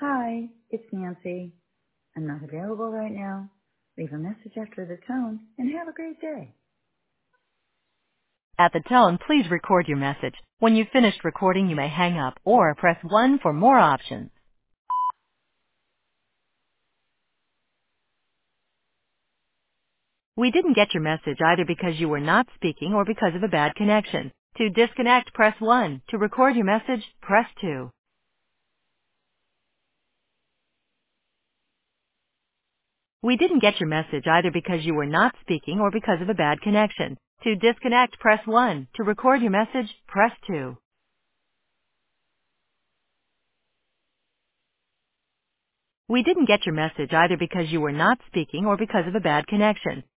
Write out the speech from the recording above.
Hi, it's Nancy. I'm not available right now. Leave a message after the tone and have a great day. At the tone, please record your message. When you've finished recording, you may hang up or press 1 for more options. We didn't get your message either because you were not speaking or because of a bad connection. To disconnect, press 1. To record your message, press 2. We didn't get your message either because you were not speaking or because of a bad connection. To disconnect, press 1. To record your message, press 2. We didn't get your message either because you were not speaking or because of a bad connection.